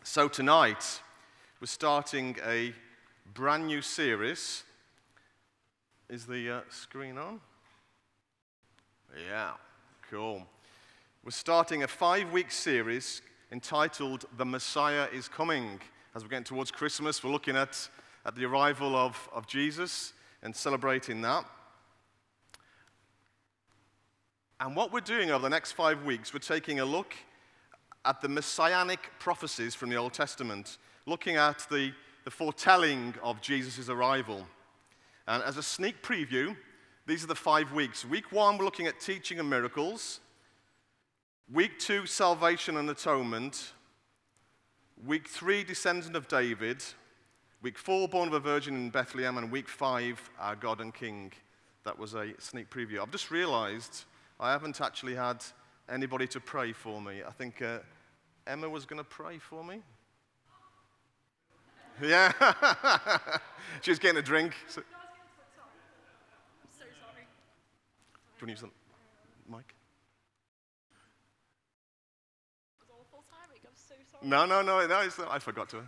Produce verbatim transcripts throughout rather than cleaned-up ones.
So tonight, we're starting a brand new series. Is the uh, screen on? Yeah, cool. We're starting a five-week series entitled The Messiah is Coming. As we're getting towards Christmas, we're looking at, at the arrival of, of Jesus and celebrating that. And what we're doing over the next five weeks, we're taking a look at the messianic prophecies from the Old Testament, looking at the, the foretelling of Jesus' arrival. And as a sneak preview, these are the five weeks. Week one, we're looking at teaching and miracles. Week two, salvation and atonement. Week three, descendant of David. Week four, born of a virgin in Bethlehem. And week five, our God and King. That was a sneak preview. I've just realized I haven't actually had anybody to pray for me. I think uh, Emma was going to pray for me. Yeah. She was getting a drink. So. No, I was getting to sorry. I'm so sorry. Do you want to use the mic? It was awful timing. I'm so sorry. No, no, no, no. It's, I forgot to. Are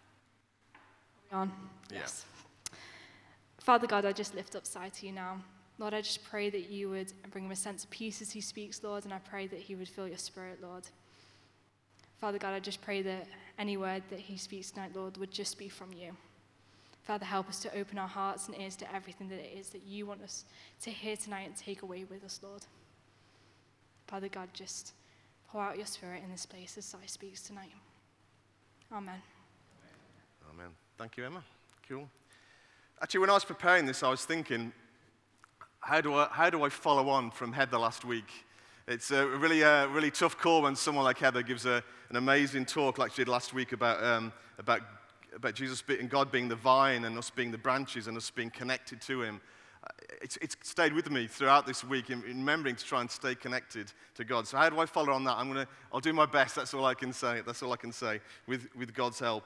we on? Yeah. Yes. Father God, I just lift up Si to you now. Lord, I just pray that you would bring him a sense of peace as he speaks, Lord, and I pray that he would feel your spirit, Lord. Father God, I just pray that any word that he speaks tonight, Lord, would just be from you. Father, help us to open our hearts and ears to everything that it is that you want us to hear tonight and take away with us, Lord. Father God, just pour out your spirit in this place as Si speaks tonight. Amen. Amen. Thank you, Emma. Cool. Actually, when I was preparing this, I was thinking, how do I, how do I follow on from Heather last week? It's a really, uh, really tough call when someone like Heather gives a, an amazing talk like she did last week about, um, about, about Jesus and God being the vine and us being the branches and us being connected to him. It's, it's stayed with me throughout this week in, in remembering to try and stay connected to God. So how do I follow on that? I'm gonna, I'll do my best. That's all I can say. That's all I can say with, with God's help.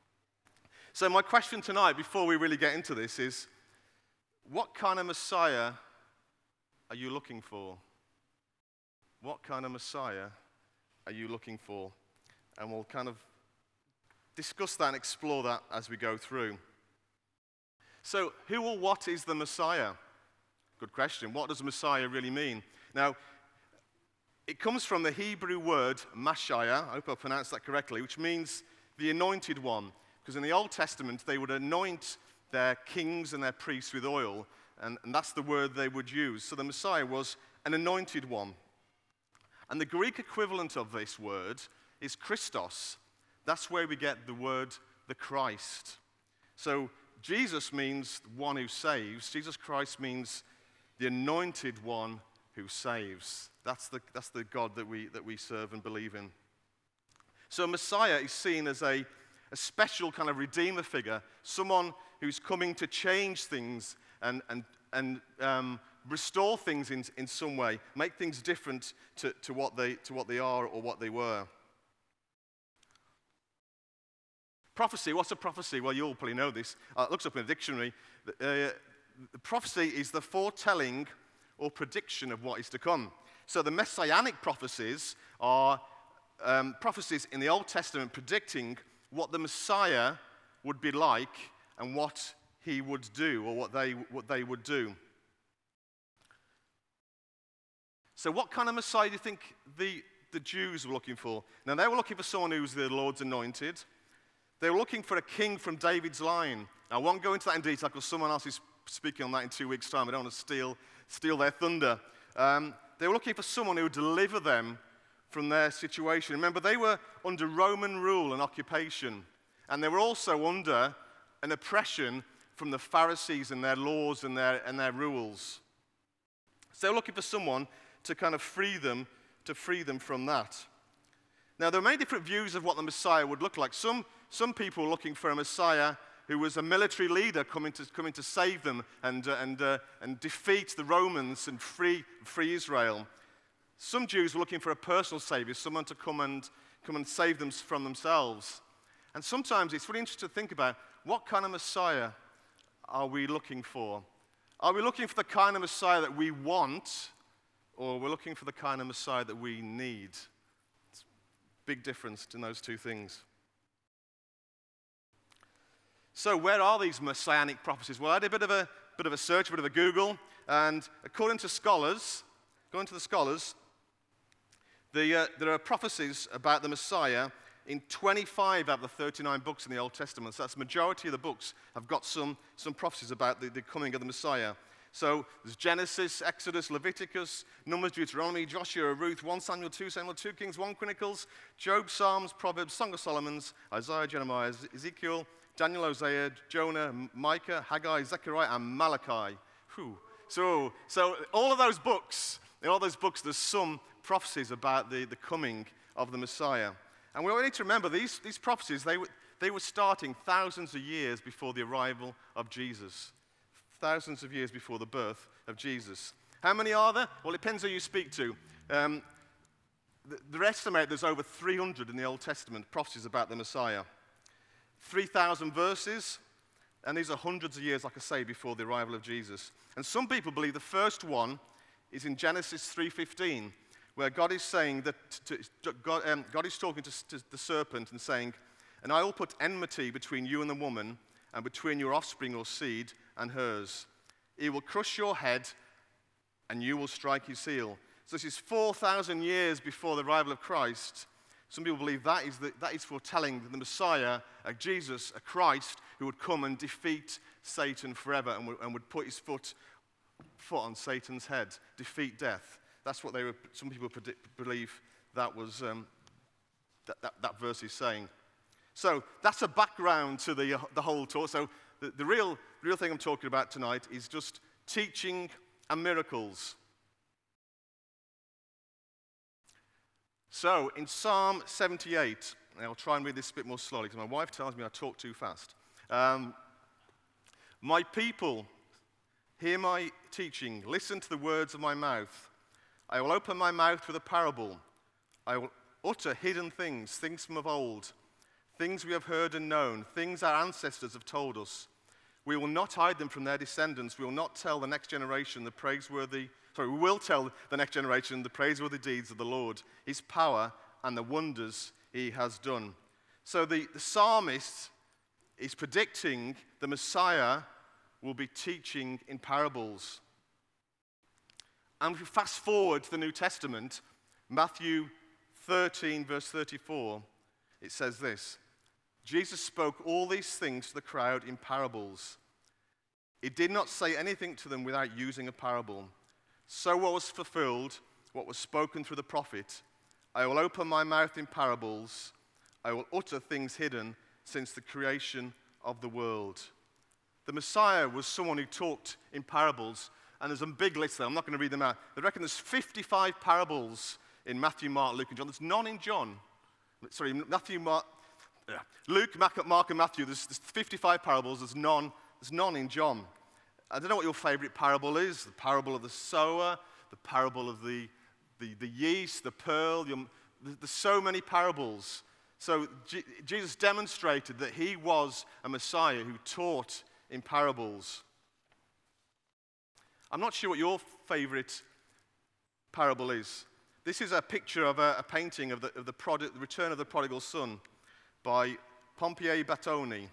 So my question tonight, before we really get into this, is what kind of Messiah are you looking for? What kind of Messiah are you looking for? And we'll kind of discuss that and explore that as we go through. So, who or what is the Messiah? Good question. What does Messiah really mean? Now, it comes from the Hebrew word Mashiach, I hope I pronounced that correctly, which means the anointed one. Because in the Old Testament, they would anoint their kings and their priests with oil, and, and that's the word they would use. So the Messiah was an anointed one. And the Greek equivalent of this word is Christos. That's where we get the word the Christ. So Jesus means one who saves. Jesus Christ means the anointed one who saves. That's the, that's the God that we, that we serve and believe in. So Messiah is seen as a, a special kind of redeemer figure, someone who's coming to change things and, and, and um, restore things in, in some way, make things different to, to, what they, to what they are or what they were. Prophecy, what's a prophecy? Well, you all probably know this. Uh, it looks up in the dictionary. Uh, prophecy is the foretelling or prediction of what is to come. So the messianic prophecies are um, prophecies in the Old Testament predicting what the Messiah would be like and what he would do, or what they, what they would do. So what kind of Messiah do you think the, the Jews were looking for? Now, they were looking for someone who was the Lord's anointed. They were looking for a king from David's line. Now, I won't go into that in detail because someone else is speaking on that in two weeks' time. I don't want to steal, steal their thunder. Um, they were looking for someone who would deliver them from their situation. Remember, they were under Roman rule and occupation, and they were also under an oppression from the Pharisees and their laws and their, and their rules. So they were looking for someone to kind of free them, to free them from that. Now, there are many different views of what the Messiah would look like. Some, some people were looking for a Messiah who was a military leader coming to, coming to save them and, uh, and, uh, and defeat the Romans and free, free Israel. Some Jews were looking for a personal savior, someone to come and, come and save them from themselves. And sometimes it's really interesting to think about, what kind of Messiah are we looking for? Are we looking for the kind of Messiah that we want, or we're looking for the kind of Messiah that we need? It's a big difference in those two things. So where are these messianic prophecies? Well, I did a bit of a, bit of a search, a bit of a Google, and according to scholars, according to the scholars, the, uh, there are prophecies about the Messiah in twenty-five out of the thirty-nine books in the Old Testament. So that's the majority of the books have got some, some prophecies about the, the coming of the Messiah. So there's Genesis, Exodus, Leviticus, Numbers, Deuteronomy, Joshua, Ruth, First Samuel, Second Samuel, Second Kings, First Chronicles, Job, Psalms, Proverbs, Song of Solomon, Isaiah, Jeremiah, Ezekiel, Daniel, Hosea, Jonah, Micah, Haggai, Zechariah, and Malachi. Whew. So, so all of those books, in all those books, there's some prophecies about the, the coming of the Messiah. And we all need to remember, these, these prophecies, they were, they were starting thousands of years before the arrival of Jesus. Thousands of years before the birth of Jesus. How many are there? Well, it depends who you speak to. Um, they estimate there's over three hundred in the Old Testament prophecies about the Messiah. three thousand verses, and these are hundreds of years, like I say, before the arrival of Jesus. And some people believe the first one is in Genesis three fifteen, where God is saying that to, to, God, um, God is talking to, to the serpent and saying, "And I will put enmity between you and the woman, and between your offspring or seed and hers. He will crush your head, and you will strike his heel." So this is four thousand years before the arrival of Christ. Some people believe that is, the, that is foretelling the Messiah, a Jesus, a Christ, who would come and defeat Satan forever and would, and would put his foot, foot on Satan's head, defeat death. That's what they were, some people predict, believe that was um, that, that, that verse is saying. So that's a background to the, uh, the whole talk. So the, the, real, the real thing I'm talking about tonight is just teaching and miracles. So in Psalm seventy-eight, and I'll try and read this a bit more slowly because my wife tells me I talk too fast. Um, my people, hear my teaching, listen to the words of my mouth. I will open my mouth with a parable. I will utter hidden things, things from of old, things we have heard and known, things our ancestors have told us. We will not hide them from their descendants. We will not tell the next generation the praiseworthy, sorry, we will tell the next generation the praiseworthy deeds of the Lord, his power and the wonders he has done. So the, the psalmist is predicting the Messiah will be teaching in parables. And if we fast forward to the New Testament, Matthew thirteen, verse thirty-four, it says this: Jesus spoke all these things to the crowd in parables. He did not say anything to them without using a parable. So what was fulfilled, what was spoken through the prophet: I will open my mouth in parables, I will utter things hidden since the creation of the world. The Messiah was someone who talked in parables. And there's a big list there. I'm not going to read them out. They reckon there's fifty-five parables in Matthew, Mark, Luke, and John. There's none in John. Sorry, Matthew, Mark, yeah. Luke, Mark, and Matthew. There's, there's fifty-five parables. There's none. There's none in John. I don't know what your favorite parable is. The parable of the sower, the parable of the, the, the yeast, the pearl. Your, there's so many parables. So G- Jesus demonstrated that he was a Messiah who taught in parables. I'm not sure what your favorite parable is. This is a picture of a, a painting of, the, of the, prod- the Return of the Prodigal Son by Pompeo Battoni.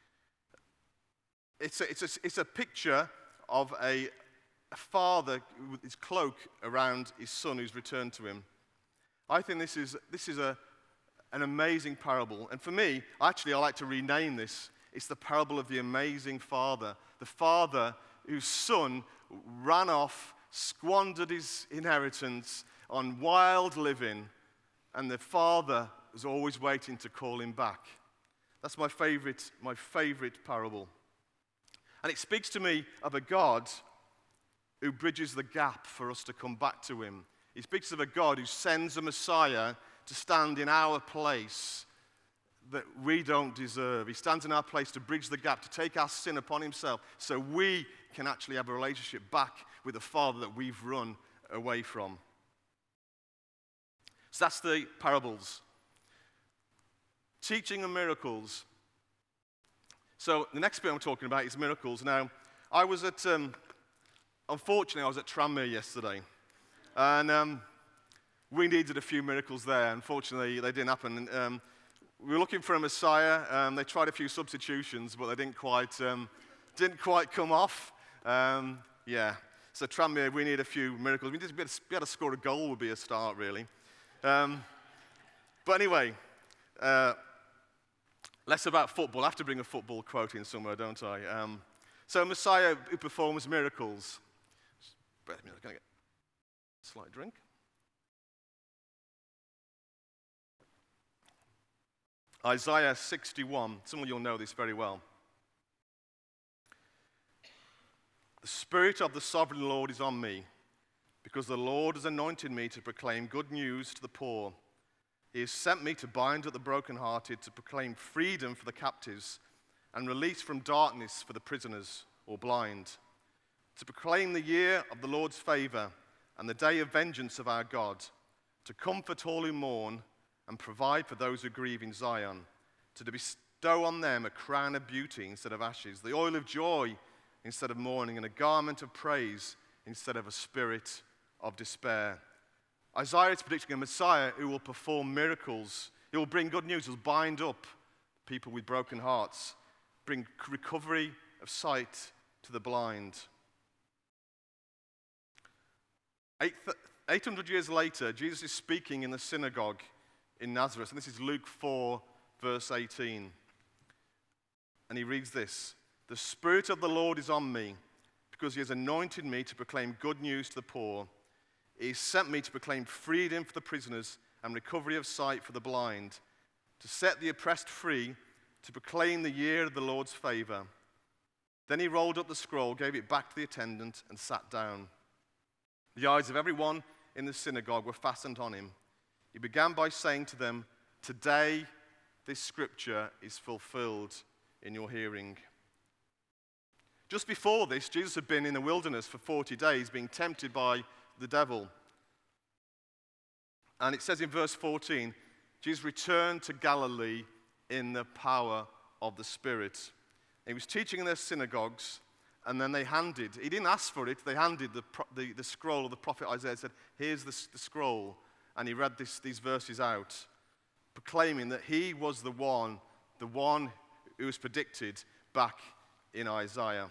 It's a, it's a, it's a picture of a, a father with his cloak around his son who's returned to him. I think this is, this is a, an amazing parable. And for me, actually, I like to rename this. It's the parable of the amazing father. The father whose son ran off, squandered his inheritance on wild living, and the father was always waiting to call him back. That's my favorite, my favorite parable. And it speaks to me of a God who bridges the gap for us to come back to him. It speaks of a God who sends a Messiah to stand in our place that we don't deserve. He stands in our place to bridge the gap, to take our sin upon himself so we can actually have a relationship back with the Father that we've run away from. So that's the parables. Teaching and miracles. So the next bit I'm talking about is miracles. Now, I was at, um, unfortunately, I was at Tranmere yesterday. And um, we needed a few miracles there. Unfortunately, they didn't happen. Um, we were looking for a Messiah. Um, they tried a few substitutions, but they didn't quite, um, didn't quite come off. Um, yeah. So Tranmere, we need a few miracles. We just be able to score a goal would be a start, really. Um, but anyway, uh, less about football. I have to bring a football quote in somewhere, don't I? Um, so Messiah who performs miracles. Just I'm going to get a slight drink. Isaiah sixty-one. Some of you will know this very well. The Spirit of the Sovereign Lord is on me, because the Lord has anointed me to proclaim good news to the poor. He has sent me to bind up the brokenhearted, to proclaim freedom for the captives, and release from darkness for the prisoners or blind, to proclaim the year of the Lord's favor and the day of vengeance of our God, to comfort all who mourn and provide for those who grieve in Zion, to bestow on them a crown of beauty instead of ashes, the oil of joy instead of mourning, and a garment of praise instead of a spirit of despair. Isaiah is predicting a Messiah who will perform miracles. He will bring good news. He will bind up people with broken hearts, bring recovery of sight to the blind. eight hundred years later, Jesus is speaking in the synagogue in Nazareth, and this is Luke four, verse eighteen. And he reads this: "The Spirit of the Lord is on me, because he has anointed me to proclaim good news to the poor. He has sent me to proclaim freedom for the prisoners and recovery of sight for the blind, to set the oppressed free, to proclaim the year of the Lord's favor." Then he rolled up the scroll, gave it back to the attendant, and sat down. The eyes of everyone in the synagogue were fastened on him. He began by saying to them, "Today this scripture is fulfilled in your hearing." Just before this, Jesus had been in the wilderness for forty days, being tempted by the devil. And it says in verse fourteen, Jesus returned to Galilee in the power of the Spirit. He was teaching in their synagogues, and then they handed, he didn't ask for it, they handed the, the, the scroll of the prophet Isaiah and said, "Here's the, the scroll." And he read this, these verses out, proclaiming that he was the one, the one who was predicted back in Isaiah.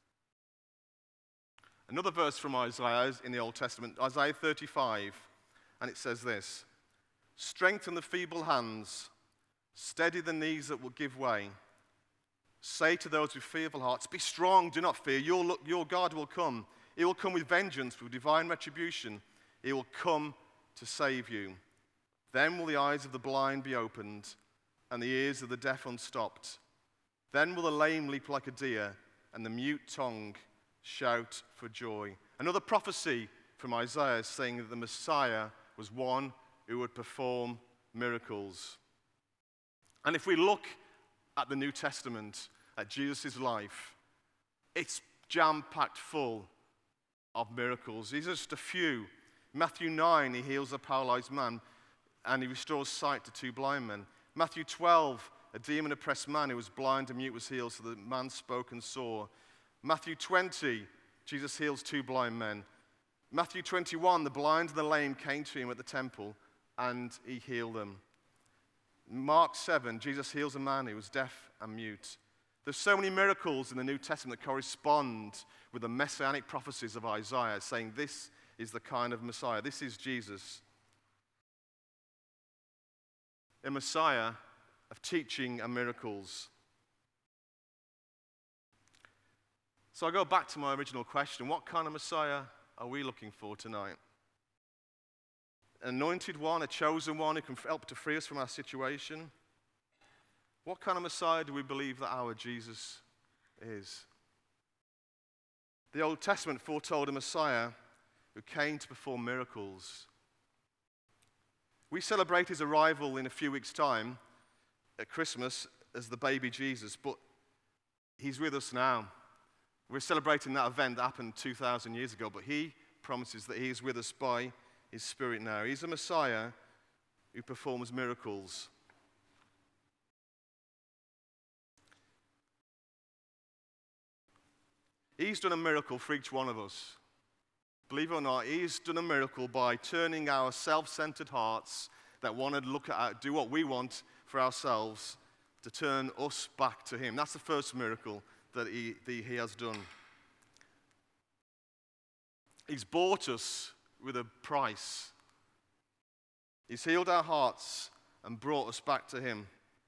Another verse from Isaiah is in the Old Testament, Isaiah thirty-five, and it says this: "Strengthen the feeble hands, steady the knees that will give way. Say to those with fearful hearts, be strong, do not fear, your, look, your God will come. He will come with vengeance, with divine retribution. He will come to save you. Then will the eyes of the blind be opened, and the ears of the deaf unstopped. Then will the lame leap like a deer, and the mute tongue shout for joy." Another prophecy from Isaiah saying that the Messiah was one who would perform miracles. And if we look at the New Testament, at Jesus' life, it's jam-packed full of miracles. These are just a few. Matthew nine, he heals a paralyzed man, and he restores sight to two blind men. Matthew twelve, a demon-oppressed man who was blind and mute was healed, so the man spoke and saw. Matthew twenty, Jesus heals two blind men. Matthew twenty-one, the blind and the lame came to him at the temple, and he healed them. Mark seven, Jesus heals a man who was deaf and mute. There's so many miracles in the New Testament that correspond with the messianic prophecies of Isaiah, saying this is the kind of Messiah. This is Jesus. A Messiah of teaching and miracles. So I go back to my original question. What kind of Messiah are we looking for tonight? An anointed one, a chosen one who can help to free us from our situation? What kind of Messiah do we believe that our Jesus is? The Old Testament foretold a Messiah who came to perform miracles. We celebrate his arrival in a few weeks' time at Christmas as the baby Jesus, but he's with us now. We're celebrating that event that happened two thousand years ago, but he promises that he is with us by his Spirit now. He's a Messiah who performs miracles. He's done a miracle for each one of us. Believe it or not, he's done a miracle by turning our self-centered hearts that want to look at, do what we want for ourselves to turn us back to him. That's the first miracle that he, that he has done. He's bought us with a price. He's healed our hearts and brought us back to him.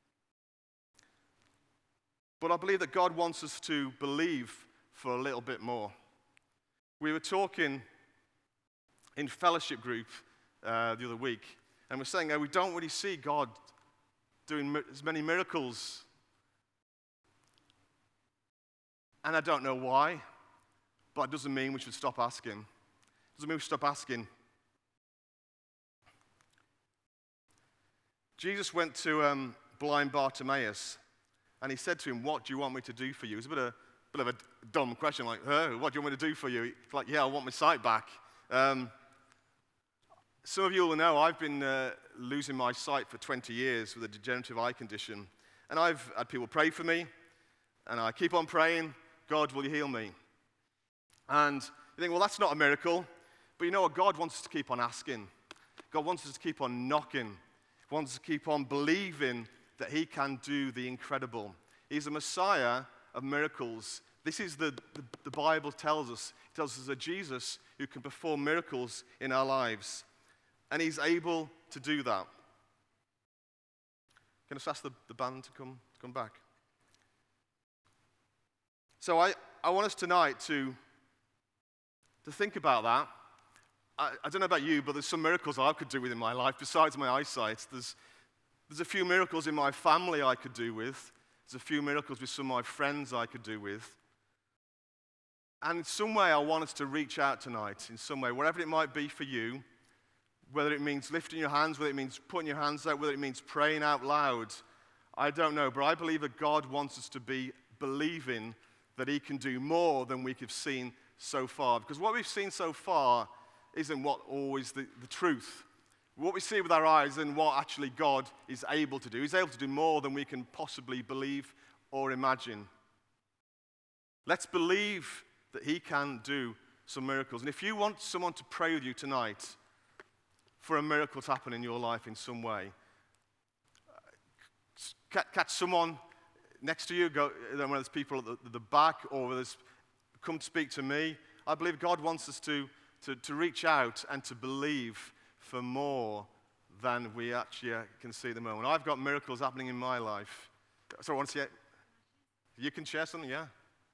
But I believe that God wants us to believe for a little bit more. We were talking in fellowship group uh, the other week, and we're saying, oh, we don't really see God doing mi- as many miracles. And I don't know why, but it doesn't mean we should stop asking. It doesn't mean we should stop asking. Jesus went to um, blind Bartimaeus, and he said to him, what do you want me to do for you? It's a bit of a, bit of a dumb question, like, oh, what do you want me to do for you? It's like, yeah, I want my sight back. Um, some of you will know I've been uh, losing my sight for twenty years with a degenerative eye condition. And I've had people pray for me, and I keep on praying, God, will you heal me? And you think, well, that's not a miracle. But you know what? God wants us to keep on asking. God wants us to keep on knocking. He wants us to keep on believing that he can do the incredible. He's a Messiah of miracles. This is the, the, the Bible tells us. It tells us that Jesus who can perform miracles in our lives. And he's able to do that. Can I just ask the, the band to come, to come back? So I, I want us tonight to, to think about that. I, I don't know about you, but there's some miracles I could do with in my life besides my eyesight. There's, there's a few miracles in my family I could do with. There's a few miracles with some of my friends I could do with. And in some way, I want us to reach out tonight, in some way, whatever it might be for you, whether it means lifting your hands, whether it means putting your hands out, whether it means praying out loud. I don't know, but I believe that God wants us to be believing that he can do more than we have seen so far. Because what we've seen so far isn't what always the, the truth. What we see with our eyes and what actually God is able to do. He's able to do more than we can possibly believe or imagine. Let's believe that he can do some miracles. And if you want someone to pray with you tonight for a miracle to happen in your life in some way, catch someone next to you, go, whether there's people at the, the back or whether there's come to speak to me. I believe God wants us to, to, to reach out and to believe for more than we actually can see at the moment. I've got miracles happening in my life. So I want to see it. You can share something, yeah?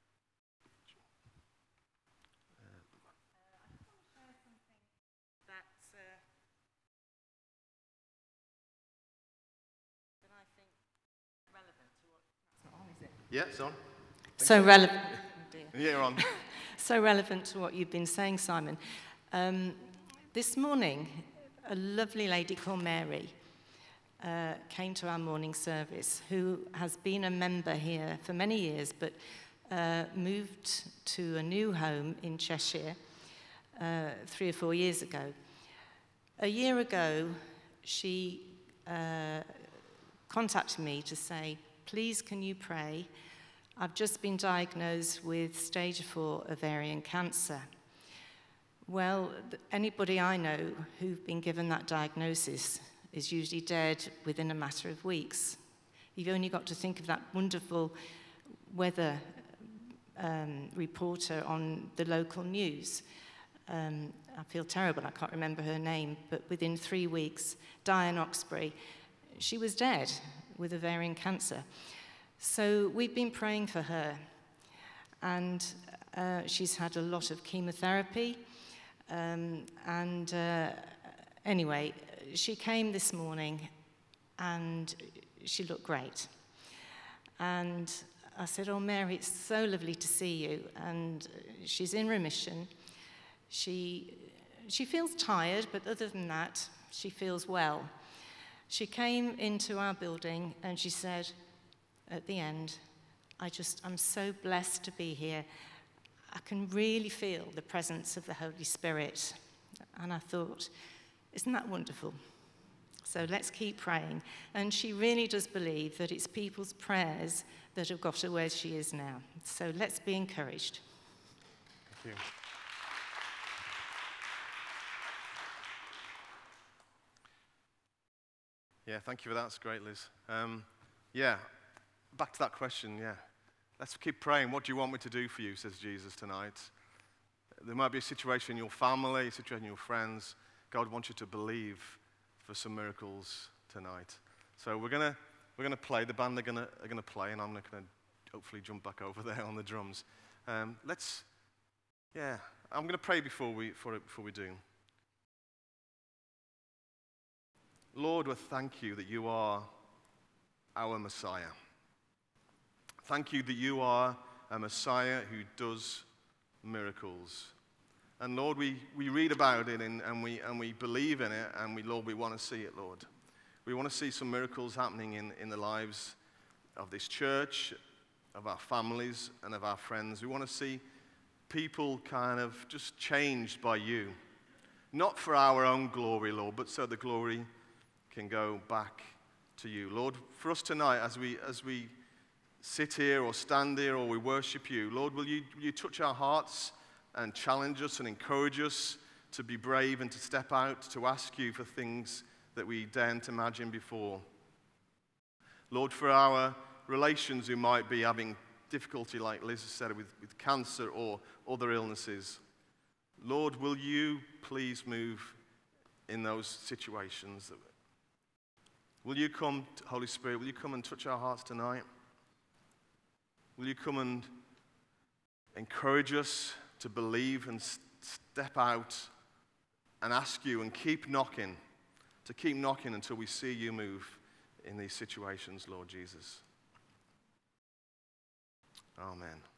Yeah, it's on. So relevant. Yeah, you're on. So relevant to what you've been saying, Simon. Um, this morning, a lovely lady called Mary uh, came to our morning service, who has been a member here for many years, but uh, moved to a new home in Cheshire uh, three or four years ago. A year ago, she uh, contacted me to say, please, can you pray? I've just been diagnosed with stage four ovarian cancer. Well, anybody I know who've been given that diagnosis is usually dead within a matter of weeks. You've only got to think of that wonderful weather um, reporter on the local news. Um, I feel terrible, I can't remember her name, but within three weeks, Diane Oxbury, she was dead with ovarian cancer. So we've been praying for her, and uh, she's had a lot of chemotherapy, um, and uh, anyway, she came this morning and she looked great. And I said, oh Mary, it's so lovely to see you, and she's in remission. She, she feels tired, but other than that, she feels well. She came into our building and she said, at the end, I just, I'm so blessed to be here. I can really feel the presence of the Holy Spirit. And I thought, isn't that wonderful? So let's keep praying. And she really does believe that it's people's prayers that have got her where she is now. So let's be encouraged. Thank you. Yeah, thank you for that. That's great, Liz. Um, yeah, back to that question, yeah. Let's keep praying. What do you want me to do for you, says Jesus tonight. There might be a situation in your family, a situation in your friends. God wants you to believe for some miracles tonight. So we're going to we're gonna play. The band are going to are gonna play, and I'm going to hopefully jump back over there on the drums. Um, let's, yeah, I'm going to pray before we, for it, before we do. Lord, we thank you that you are our Messiah. Thank you that you are a Messiah who does miracles. And Lord, we, we read about it and, and, we, and we believe in it, and we, Lord, we want to see it, Lord. We want to see some miracles happening in, in the lives of this church, of our families, and of our friends. We want to see people kind of just changed by you. Not for our own glory, Lord, but so the glory can go back to you. Lord, for us tonight, as we as we sit here or stand here or we worship you, Lord, will you, will you touch our hearts and challenge us and encourage us to be brave and to step out, to ask you for things that we daren't imagine before. Lord, for our relations who might be having difficulty, like Liz said, with, with cancer or other illnesses, Lord, will you please move in those situations? Will you come, Holy Spirit, will you come and touch our hearts tonight? Will you come and encourage us to believe and step out and ask you and keep knocking, to keep knocking until we see you move in these situations, Lord Jesus. Amen.